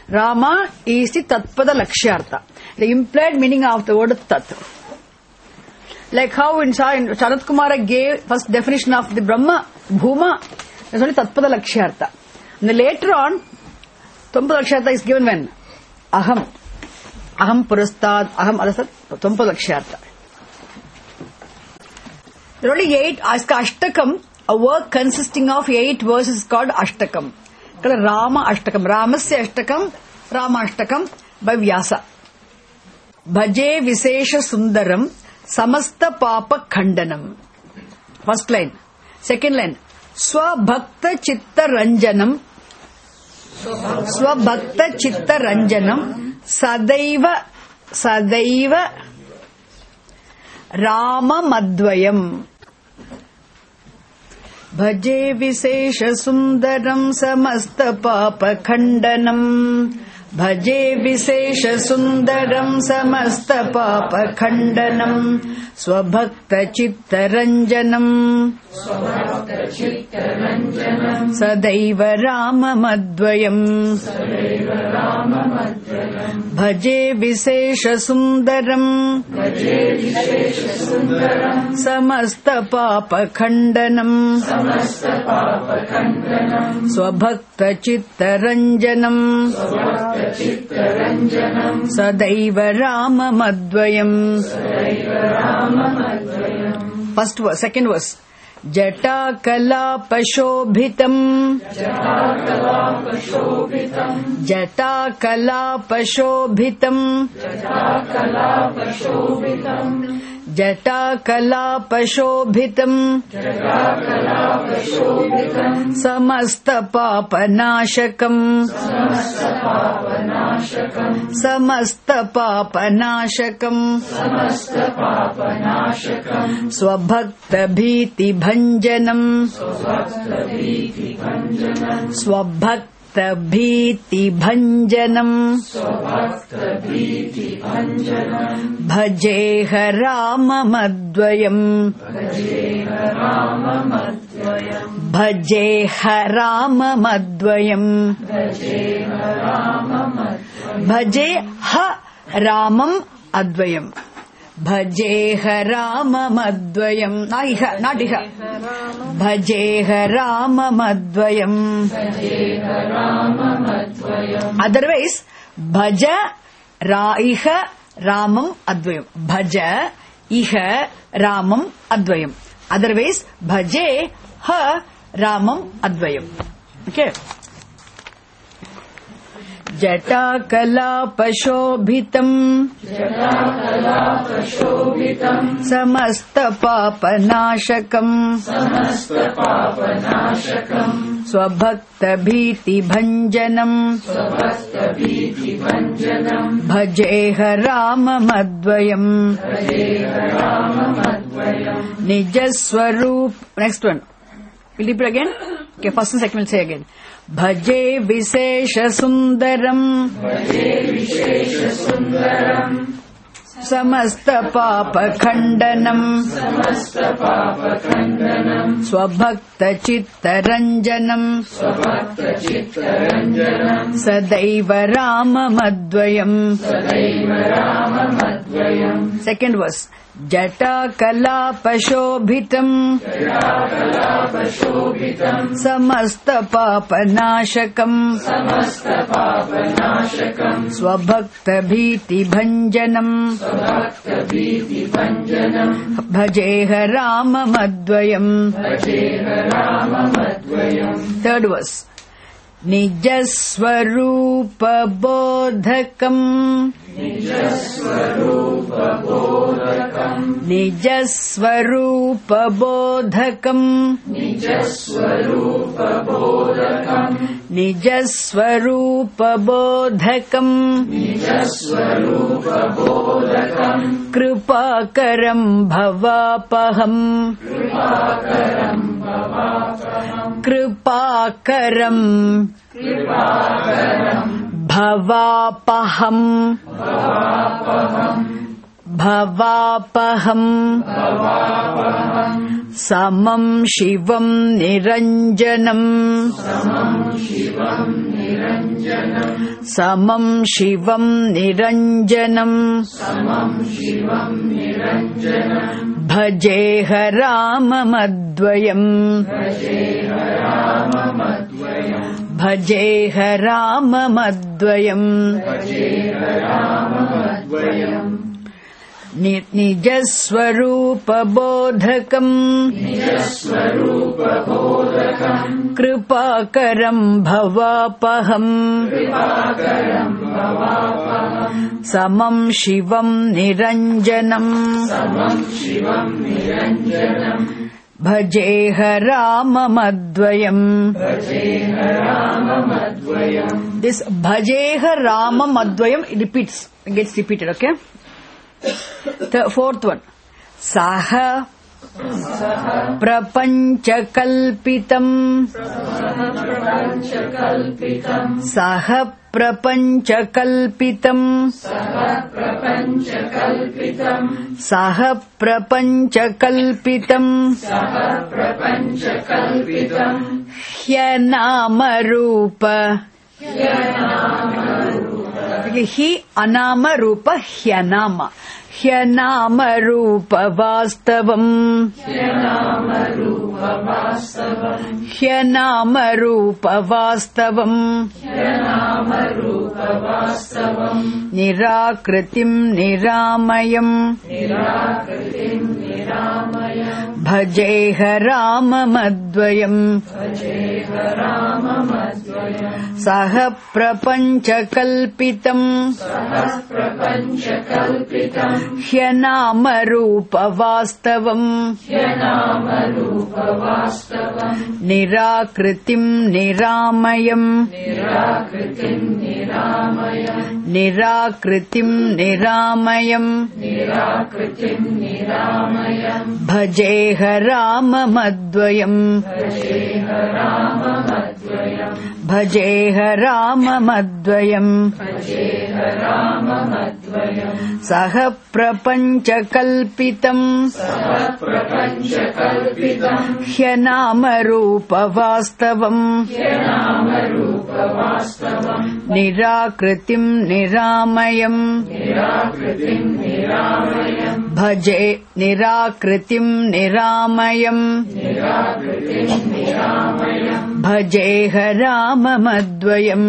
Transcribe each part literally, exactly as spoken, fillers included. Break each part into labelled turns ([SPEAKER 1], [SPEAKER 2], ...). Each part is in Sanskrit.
[SPEAKER 1] Rama is the Tatpada Lakshyartha. The implied meaning of the word Tat. Like how in Sharat Kumara gave first definition of the Brahma, Bhuma, that's only Tatpada Lakshyartha. And later on, Tatpada Lakshyartha is given when? Aham. Aham Purastad, Aham Alasat, Tatpada Lakshyartha. There are only eight. Ashtakam, a work consisting of eight verses is called Ashtakam. Called Rama Ashtakam. Ramasya Ashtakam, Rama Ashtakam by Vyasa. Bhaje Visesha Sundaram, Samasta Papa Khandanam. First line. Second line. Swabhakta Chitta Ranjanam. Swabhakta Chitta Ranjanam. Sadaiva, Sadaiva Rama Madvayam. Bhaje Visesha Sundaram Samasta Papa Khandanam. Bhaje Visesha Sundaram Samasta Papa Khandanam. Swabhakta Chitta Ranjanam. Swabhakta Chitta Ranjanam. Sadaiva Rama Madvayam. Sadaiva Rama Madvayam. Bhaje Visesha Sundaram. Bhaje Visesha Sundaram. Samasta Papa Khandanam. Samasta Papa Khandanam. Swabhakta Chitta Ranjanam. Swabhakta Chitta Ranjanam. Sadaiva Rama Madvayam. Sadaiva Rama Madvayam. First verse, second verse. Jata Kalapa Shobhitam. Jata Kalapa Shobhitam. Jata Kalapa Shobhitam. Jata Kalapa Shobhitam. Jata Kalapa Shobhitam. Jata Kalapa Shobhitam. Samasta Papa Nashakam. Samasta Papa Nashakam. Samasta Papa Nashakam. Samasta Papa Nashakam. Swabhakta Bhiti Bhanjanam. Swabhakta Bhiti Bhanjanam. Swabhakta Bhiti Bhanjanam. Swabhakta Bhiti Bhanjanam. Bhajeha Rama Madvayam. Bhajeha Rama Madvayam. Bhajeha Rama Madvayam. Bhajeha Rama Madvayam. Bhajeha Ramam Advayam. Bhajeha Rama Madvayam. Not iha, not iha. Bhajeha Rama Madvayam. Bhajeha Rama Madvayam. Otherwise, Bhaja Ra iha Ramam Advayam. Bhaja iha Ramam Advayam. Otherwise, Bhaje ha Ramam Advayam. Okay. Jata Kalapa Shobhitam. Jata Kalapa Shobhitam. Samasta Papa Nashakam. Samasta Papa Nashakam. Swabhakta Bhiti Bhanjanam. Swabhakta Bhiti Bhanjanam. Bhajeha Rama Madvayam. Bhajeha Rama Madvayam. Nijaswarup. Next one. We'll repeat again. Okay, first and second we'll say again. Bhaje Visesha Sundaram. Bhaje Visesha Sundaram. Samasta Papa Khandanam. Samasta Papa Khandanam. Swabhakta Chitta Ranjanam. Swabhakta Chitta Ranjanam. Sadaiva Rama Madvayam. Sadaiva Rama Madvayam. Second verse. Jata Kalapa Shobhitam. Jata Kalapa Shobhitam. Samasta Papa Nashakam. Samasta Papa Nashakam. Swabhakta Bhiti Bhanjanam. Swabhakta Bhiti Bhanjanam. Bhajeha Rama Madvayam. Bhajeha Rama Madvayam. Third verse. Nijaswarupa Bodhakam. Nijaswarupa Bodhakam. Nijaswarupa Bodhakam. Nijaswarupa Bodhakam. Nijaswarupa Bodhakam. Nijaswarupa Bodhakam. Krupakaram Bhavapaham. Krupakaram Bhavapaham. Krupakaram Kripakaram Bhavapaham. Bhavapaham. Bhavapaham. Bhavapaham. समं शिवं निरञ्जनम् समं शिवं निरञ्जनम् भजेह राममद्वयम् भजेह राममद्वयम् निजस्वरूपबोधकम् कृपाकरम् भवापहम् समं शिवं निरञ्जनम् भजेह राममद्वयम् This bhajeha ramamadvayam repeats, gets repeated, okay? The fourth one. Saha prapanchakalpitam Saha prapanchakalpitam Saha prapanchakalpitam Hyanamarupa Hi anama rupa hyanama Hyanama rupa vastavam Hyanama rupa vastavam Nirakritim niramayam Bhajeha ramamadvayam Saha prapanchakalpitam Hyanama rupa vastavam Nirakritim niramayam Nirakritim niramayam Bhajeha ramamadvayam Bhajeha ramamadvayam Saha prapanchakalpitam Hyanama rupa vastavam Nirakritim niramayam Bhaje Nirakritim niramayam Bhajeha ramamadvayam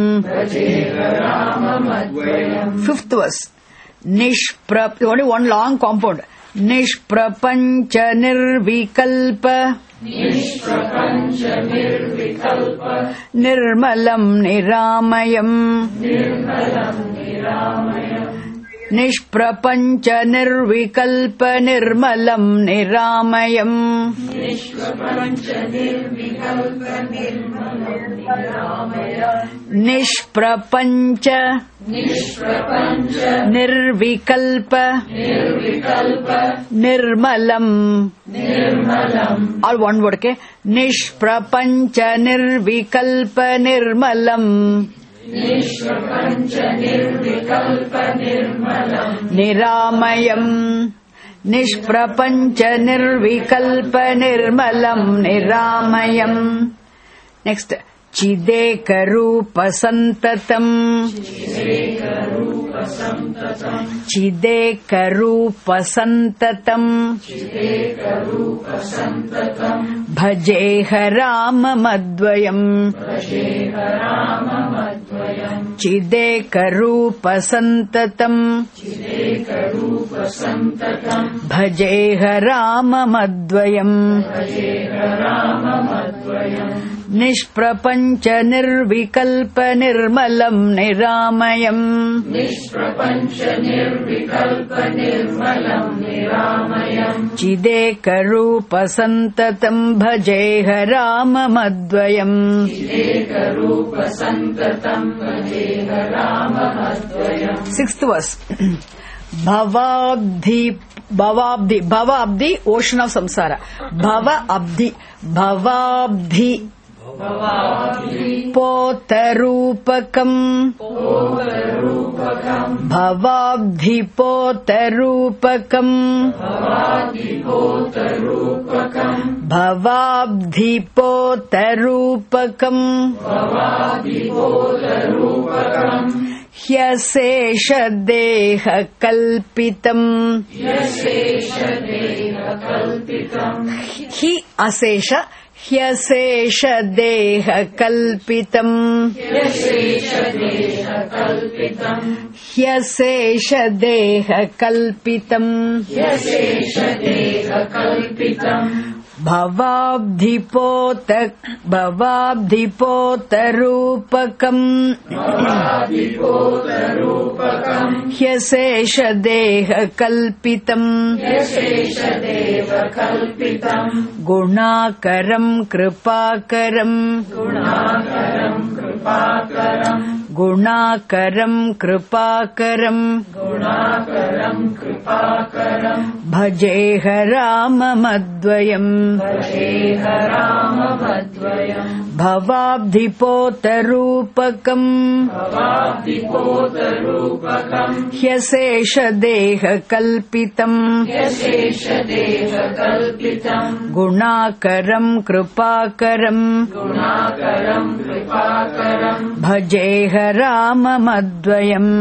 [SPEAKER 1] Fifth verse. Nishprap, only one long compound. Nishprapancha nirvikalpa Nishprapancha nirvikalpa Nirmalam niramayam Nirmalam niramayam Nishprapancha nirvikalpa nirmalam niramayam Nishprapancha nirvikalpa nirmalam niramayam Nishprapancha Nishprapancha nirvikalpa nirvikalpa nirmalam nirmalam all one word, okay? Nishprapancha nirvikalpa nirmalam Nishprapancha nirvikalpa nirmalam Niramayam Nishprapancha nirvikalpa nirmalam Niramayam. Next. Chideka rupa santatam Chideka rupa santatam Bhajeha ramamadvayam Chideka rupa santatam Bhajeha ramamadvayam Nishprapancha nirvikalpa nirmalam niramayam Nishprapancha nirvikalpa nirmalam niramayam Chideka rupa santatam bhajeha ramamadvayam Chideka rupa santatam bhajeha ramamadvayam. Sixth verse. Bhavabdhi Bhavabdhi Bhavabdhi ocean of samsara Bhava Abdhi Bhavabdhi போதரூபகம் பவாப்திபோதரூபகம் பவாப்திபோதரூபகம் ஹ்யசேஷ தேஹ கல்பிதம் ஹி அசேஷ ஹ்யசேஷ தேஹ கல்பிதம் ஹ்யசேஷ தேஹ கல்பிதம் பவாப்திபோத பவாப்திபோதரூபகம் ஹ்யசேஷ தேஹ கல்பிதம் குணாகரம் கிருபாகரம் குணாகரம் கிருபாகரம் பஜேஹ ராமமத்வயம் பவாப்திபோதரூபகம் ஹ்யசேஷ தேஹ கல்பிதம் குணாகரம் கிருபாகரம் பஜேஹ ராமமத்வயம்.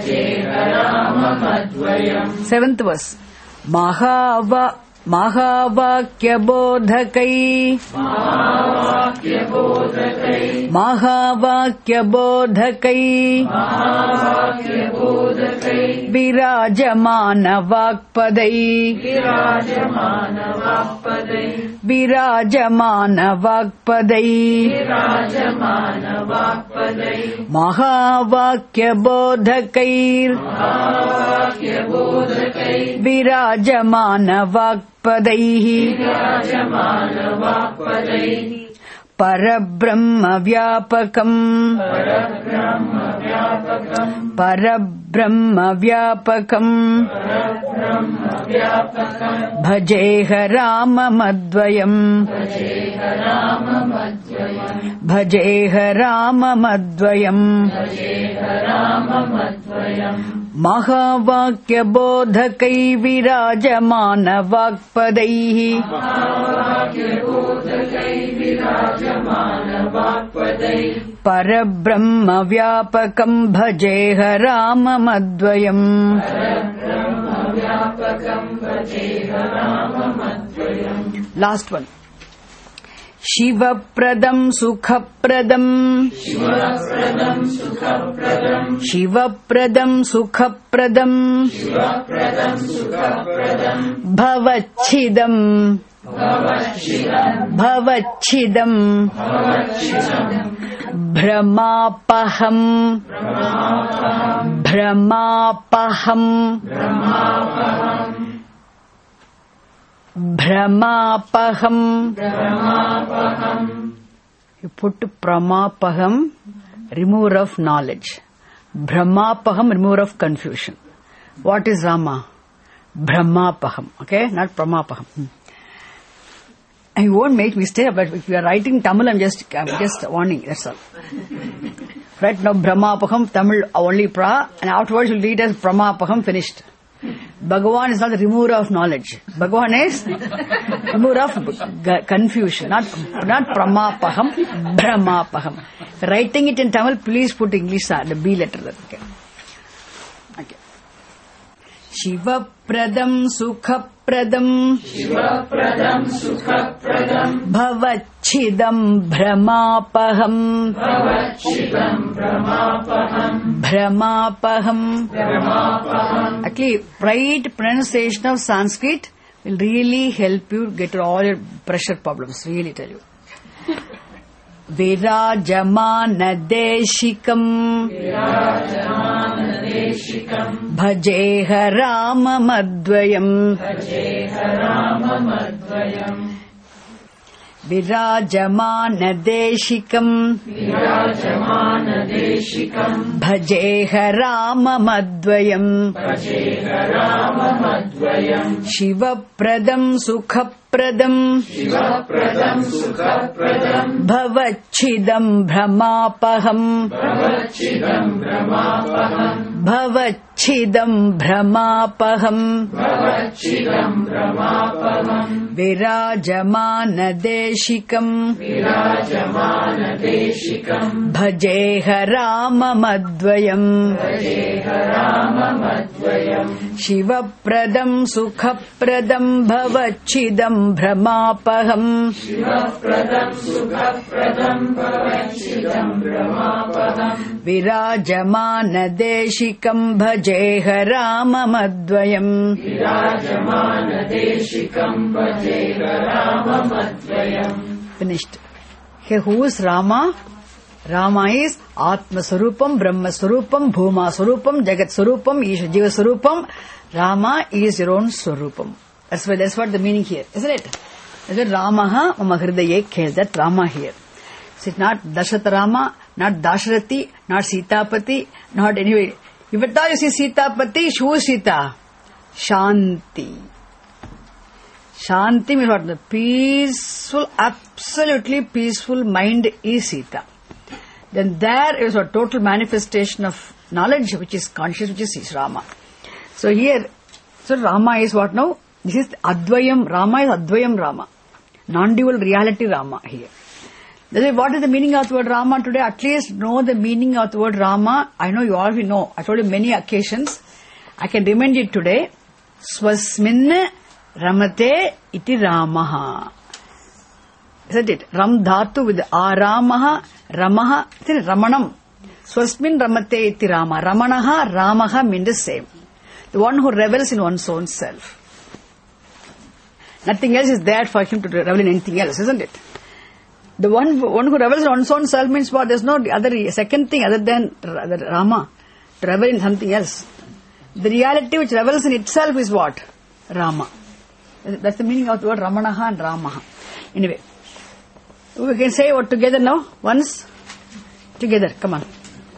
[SPEAKER 1] Seventh verse. Mahava महावाक्यबोधकै महावाक्यबोधकै विराजमान वाक्पदै विराजमान वाक्पदै महावाक्यबोधकै विराजमान वाक् पदैः परब्रह्म व्यापकम् परब्रह्म व्यापकम् भजेह राममद्वयम् भजेह राममद्वयम् महावाक्यबोधकै विराजमान वाक्पदैः परब्रह्म व्यापकं भजेह राममद्वयम्. Last one. शिवप्रदं सुखप्रदं शिवप्रदं सुखप्रदं भवच्छिदं भवच्छिदं भ्रमापहं भ्रमापहं Brahmapaham. You put Pramapaham, remover of knowledge. Brahmapaham, remover of confusion. What is Rama? Brahmapaham. Okay, not Pramapaham. Hmm. And you won't make mistake, but if you are writing Tamil, I'm just, I'm just warning. That's all. Right now, Brahmapaham, Tamil only Pra, and afterwards you'll read as Pramapaham, finished. Bhagavan is not the remover of knowledge. Bhagavan is remover of g- confusion. Not not Pramapaham, Brahmapaham. Writing it in Tamil, please put English, the B letter. Okay. Okay. Shivapradam Sukhapradam Shivapradam Sukhapradam Bhavachidam Brahmapaham Bhavachidam Brahmapaham Brahmapaham Brahmapaham. Actually, right pronunciation of Sanskrit will really help you get all your pressure problems. Really tell you. Virajamana deshikam Virajamana deshikam Bhajeha Ramamadvayam Bhajeha Ramamadvayam विराजमानदेशिकम्
[SPEAKER 2] विराजमानदेशिकम्
[SPEAKER 1] भजेह राममद्वयम्
[SPEAKER 2] भजेह राममद्वयम्
[SPEAKER 1] शिवप्रदम् सुखप्रदम्
[SPEAKER 2] शिवप्रदम् सुखप्रदम्
[SPEAKER 1] भवच्छिदम् भ्रमापहम्
[SPEAKER 2] भवच्छिदम् भ्रमापहम्
[SPEAKER 1] भवच्छिदम् भ्रमापहम्
[SPEAKER 2] भवच्छिदम् भ्रमापहम्
[SPEAKER 1] विराजमानदेशिकम्
[SPEAKER 2] विराजमानदेशिकम्
[SPEAKER 1] भजेह राममद्वयम्
[SPEAKER 2] भजेह राममद्वयम्
[SPEAKER 1] शिवप्रदम् सुखप्रदम् भवच्छिदम् भ्रमापहम्
[SPEAKER 2] शिवप्रदम् सुखप्रदम् भवच्छिदम् भ्रमापहम्
[SPEAKER 1] विराजमानदेशिकम् भजेह राममद्वयम्
[SPEAKER 2] विराजमानदेशिकम् भजेह राममद्वयम्.
[SPEAKER 1] Finished. Here who is Rama? Rama is Atma Sarupam, Brahma Sarupam, Bhuma Sarupam, Jagat Sarupam, Isha Jiva Sarupam. Rama is your own Sarupam. That's what, that's what the meaning here, isn't it? That's what Ramaha Mama Hridaye Khe, that Rama here. So it's not Dasharatha Rama, not Dasharati, not Sitapati, not anyway. If at all you see Sitapati, who is Sita? Shanti. Shanti means what? The peaceful, absolutely peaceful mind is Sita. Then there is a total manifestation of knowledge, which is conscious, which is Rama. So here, so Rama is what now? This is Advayam. Rama is Advayam Rama. Non-dual reality Rama here. Then what is the meaning of the word Rama today? At least know the meaning of the word Rama. I know you all know. I told you many occasions. I can remind it today. Swasmin Ramate iti Ramaha. Isn't it? Ram dhatu with Aramaha, Ramaha, Ramanam. Swasmin Ramate iti Rama. Ramanaha, Ramaha mean the same. The one who revels in one's own self. Nothing else is there for him to revel in anything else, isn't it? The one, one who revels in one's own self means what? There's no other second thing other than Rama. To revel in something else. The reality which revels in itself is what? Rama. That's the meaning of the word Ramanaha and Ramaha. Anyway, we can say what together now? Once? Together, come on.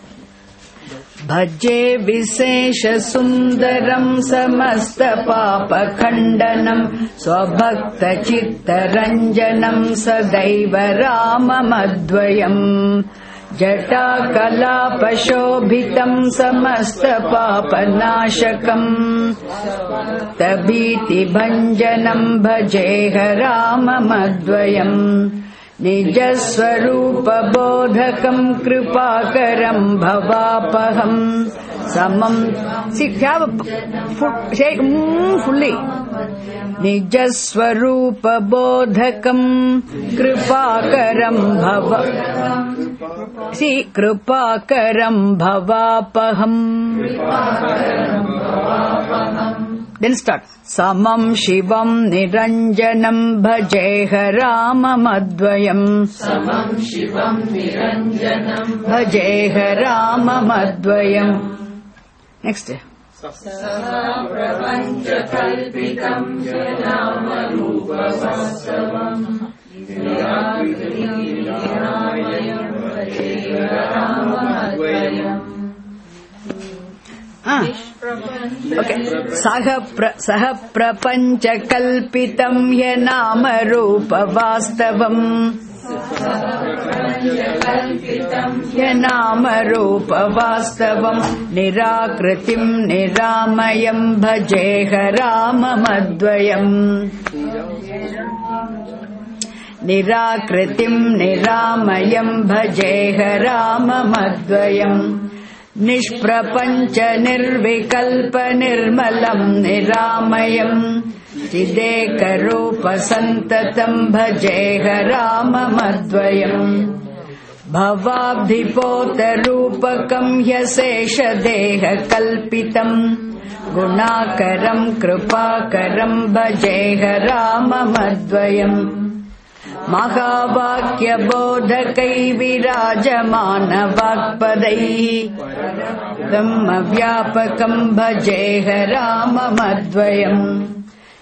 [SPEAKER 1] Bhaje Visesha Sundaram Samasta Papa Khandanam Swabhakta Chitta Ranjanam Sadaiva Rama Madvayam Jata Kalapa Shobhitam Samasta Papa Nashakam Tabiti Bhanjanam Bhajeha Rama Madvayam Nijaswarupa Bodhakam Kripakaram Bhavapaham Samam. See, have a full, say mm, fully. Nijaswarupa Bodhakam Kripakaram Bhava. See, Kripakaram Bhavapaham. Then start. Samam Shivam Niranjanam Bhajeha Rama Madvayam.
[SPEAKER 2] Samam Shivam Niranjanam
[SPEAKER 1] Bhajeha Rama Madvayam. Next.
[SPEAKER 2] Saha Prapancha Kalpitam Janama Rupa Vastavam Nirakriti Niramayam Bhajeha Rama Madvayam.
[SPEAKER 1] Ah. Okay. Saha pra, saha prapancha kalpitam yanama rupa vastavam. Yanama rupa vastavam nirakritim niramayam bhajeha rama madvayam. Nirakritim niramayam bhajeha rama madvayam. Nishprapancha nirvikalpa nirmalam niramayam Chideka rupa santatam bhajeha rama madvayam Bhavabdhipota rupakam hyasesha deha kalpitam Gunakaram kripakaram bhajeha rama madvayam Mahavakya bodhakai virajamana vakpadai Dhamma vyapakam bhajeha rama madvayam